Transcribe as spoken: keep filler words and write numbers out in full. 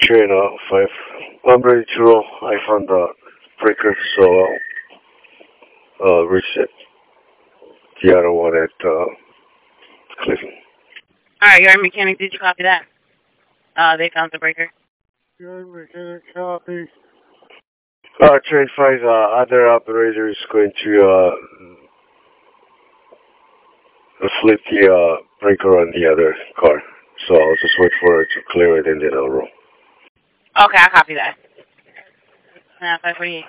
Train uh, five. I'm ready to roll. I found the breaker, so I'll uh, reset the other one at uh, Cleveland. Alright, your mechanic, did you copy that? Uh, they found the breaker. Your mechanic copy. Uh, train five, uh, other operator is going to uh, flip the uh, breaker on the other car. So I'll just wait for her to clear it and then I'll roll. Okay, I copy that. Uh, five forty-eight.